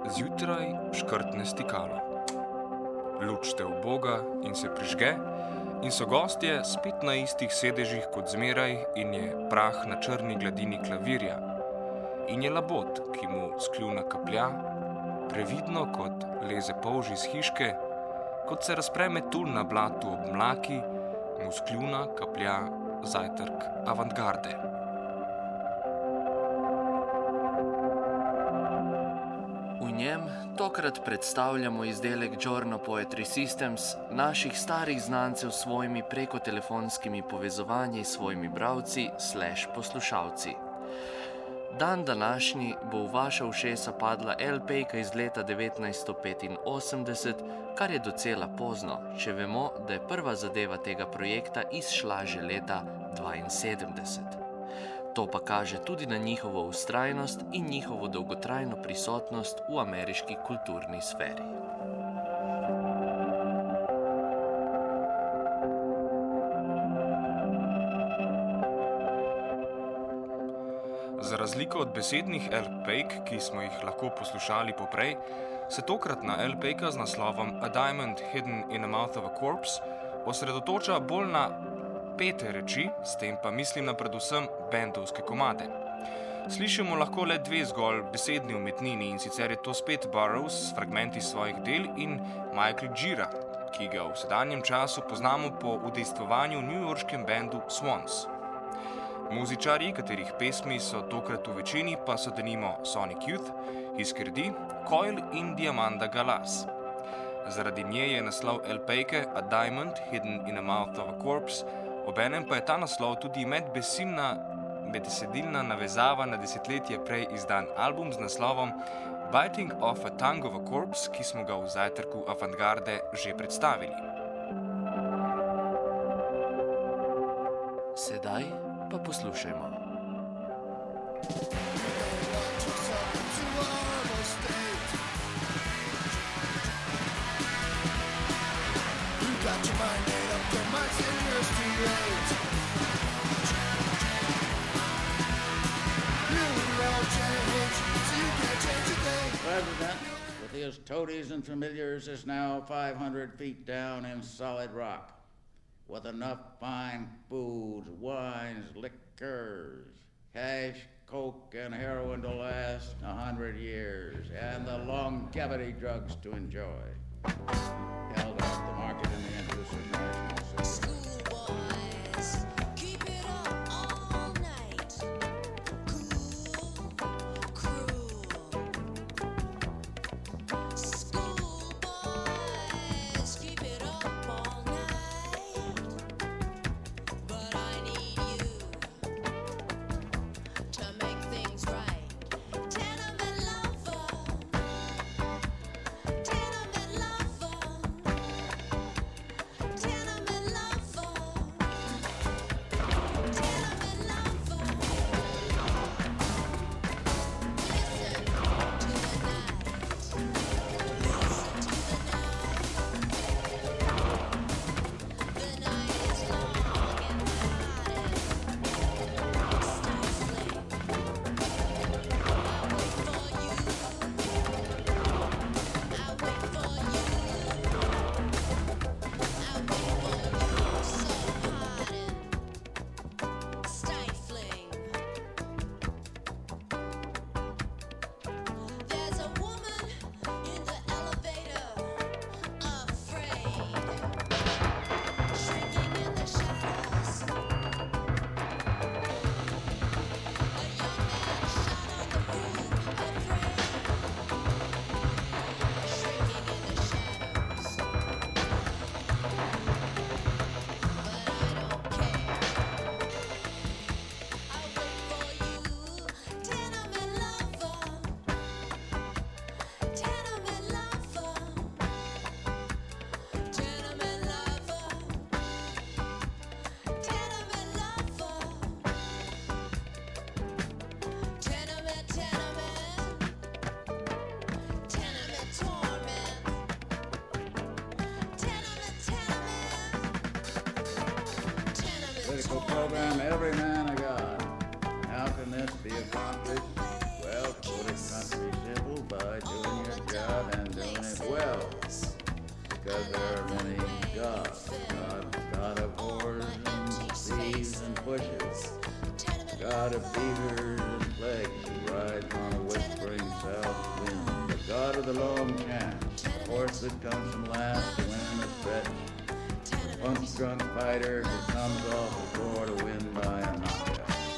Zjutraj škrtne stikalo. Luč te uboga in se prižge, in so gostje spet na istih sedežih kot zmeraj, in je prah na črni gladini klavirja. In je labod, ki mu s kljuna kaplja, previdno kot leze polž iz hiške, kot se razpre metul na blatu ob mlaki, mu s kljuna kaplja zajtrk avantgarde. V njem tokrat predstavljamo izdelek Giorno Poetry Systems, naših starih znancev s svojimi prekotelefonskimi povezovanji s svojimi bralci / poslušalci. Dan današnji bo v vaša ušesa padla LP-ka iz leta 1985, kar je docela pozno, če vemo, da je prva zadeva tega projekta izšla že leta 1972. To pa kaže tudi na njihovo vztrajnost in njihovo dolgotrajno prisotnost v ameriški kulturni sferi. Za razliko od besednih LP-k, ki smo jih lahko poslušali poprej, se tokratna LP-ka z naslovom A Diamond Hidden in the Mouth of a Corpse osredotoča bolj na pete reči, s tem pa mislim na predvsem bendovske komade. Slišimo lahko le dve zgolj besedni umetnini, in sicer je to spet Burroughs s fragmenti svojih del in Michael Gira, ki ga v sedanjem času poznamo po udejstvovanju v newyorškem bendu Swans. Muzičarji, katerih pesmi so tokrat v večini, pa so denimo Sonic Youth, Hiskerdi, Coil in Diamanda Galas. Zaradi nje je naslov LP-ke A Diamond Hidden in the Mouth of a Corpse, obenem pa je ta naslov tudi medbesedilna navezava na desetletje prej izdan album z naslovom Biting off a Tongue of a Corpse, ki smo ga v zajtrku avantgarde že predstavili. Sedaj pa poslušajmo. President, with his toadies and familiars, is now 500 feet down in solid rock, with enough fine foods, wines, liquors, cash, coke, and heroin to last 100 years, and the longevity drugs to enjoy. Held off the market in the interest of national security. Schoolboys, keep it up all night. Cool, cruel. Schoolboys, keep it up all night. But I need you to make things right. Tenement lover, tenement lover, tenement lover, tenement lover. Listen to the night. Listen to the night. The night is long and hot and stifling. I wait for you. I wait for you. I wait for you. So hot and stifling. There's a woman in the elevator, afraid, shrinking in the shadows. A young man shot on the roof, afraid, shrinking in the shadows. But I don't care. I wait for you, tenement lover, tenement lover, tenement lover, tenement lover, tenement, tenement torment, tenement. Political program, every man a God. How can this be accomplished? Well, put it country simple by doing your because there are many gods. God of whores and thieves and bushes. God of beavers and plagues who rides on a whispering south wind. The God of the long chance, the horse that comes from last to win in the stretch. The punch-drunk fighter who comes off the floor to win by a knockout.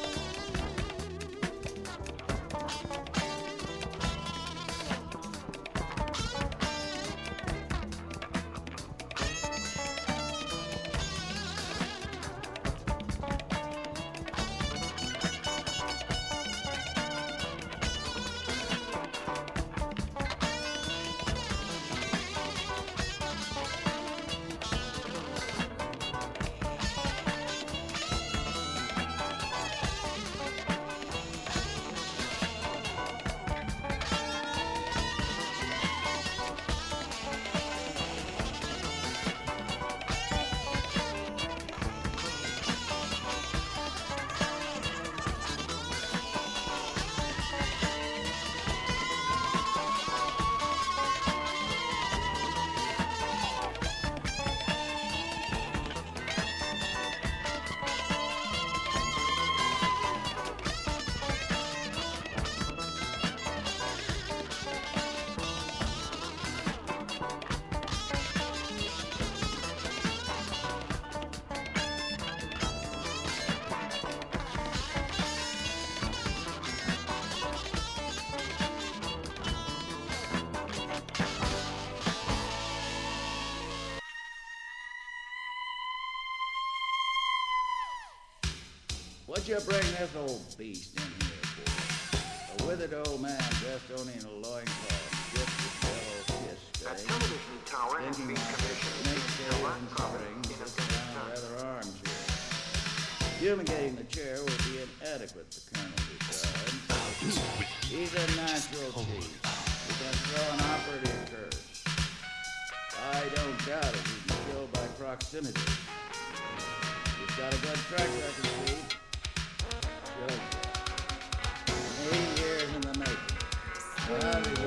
What'd you bring this old beast in here for? A withered old man dressed only in a loincloth, just a yellow kiss A stain. television tower has Thinking been like commissioned snake in tails Iraq and province springs, in sits down a Afghanistan. leather armchair. Fumigating the chair would be inadequate, the colonel decides. He's a natural chief. He can throw an operative curse. I don't doubt it. He'd be killed by proximity. He's got a good track record, Steve. Good. 8 years in the making. Well, he's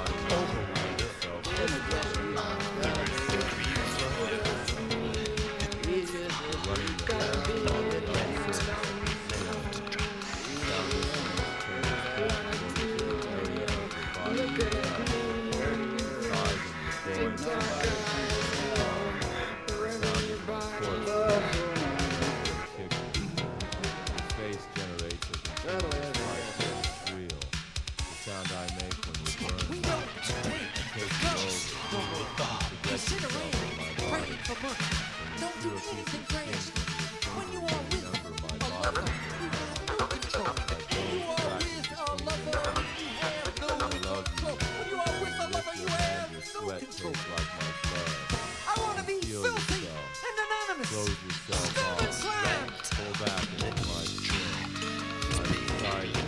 Don't do anything crazy. When you are with a lover, you have no control. When you are with a lover, you have no control. When you are with a lover, you have no control. I want to be filthy and anonymous. Spilled and slammed. Pull back and let my skin. I'm excited.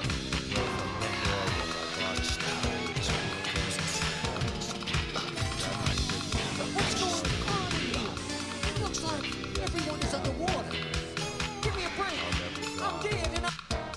What's going on here? It looks like everyone is underwater. Give me a break. I'm dead and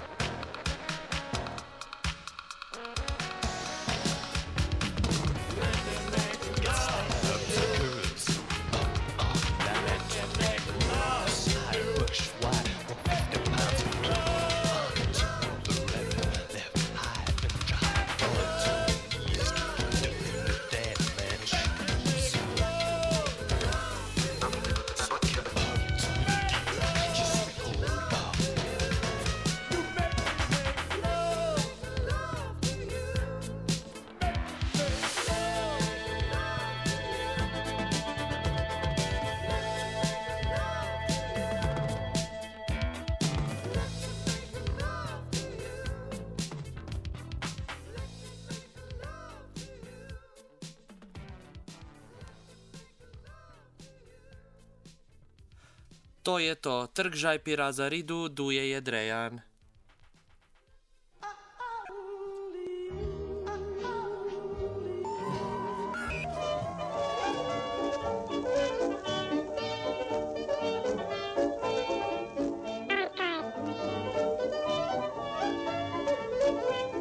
To je to, trg žajpira za ridu, duje je drejan.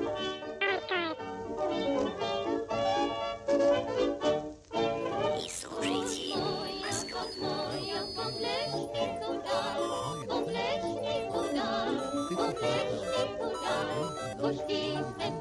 Eso kush,